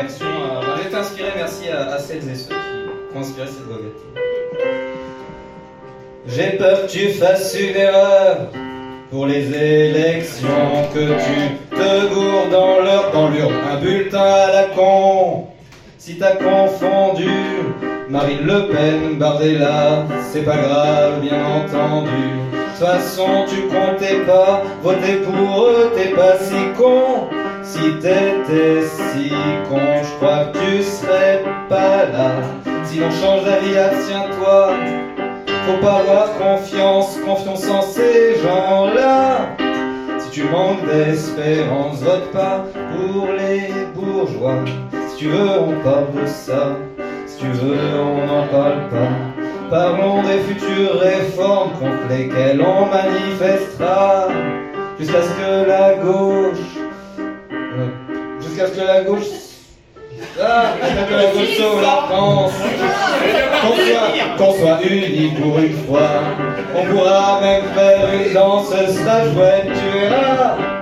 réaction. J'ai été inspiré, merci à celles et ceux qui ont inspiré cette voguette. J'ai peur que tu fasses une erreur pour les élections, que tu te gourdes dans l'urne, un bulletin à la con. Si t'as confondu Marine Le Pen, Bardella, c'est pas grave, bien entendu. De toute façon, tu comptais pas voter pour eux, t'es pas si con. Si t'étais si con, je crois que tu serais pas là. Si l'on change d'avis, abstiens-toi. Faut pas avoir confiance en ces gens-là. Si tu manques d'espérance, vote pas pour les bourgeois. Si tu veux, on parle de ça. Si tu veux, on n'en parle pas. Parlons des futures réformes contre lesquelles on manifestera. Jusqu'à ce que la gauche sauve la France. Qu'on soit unis pour une fois. On pourra même faire une danse, ce sera chouette, tu verras.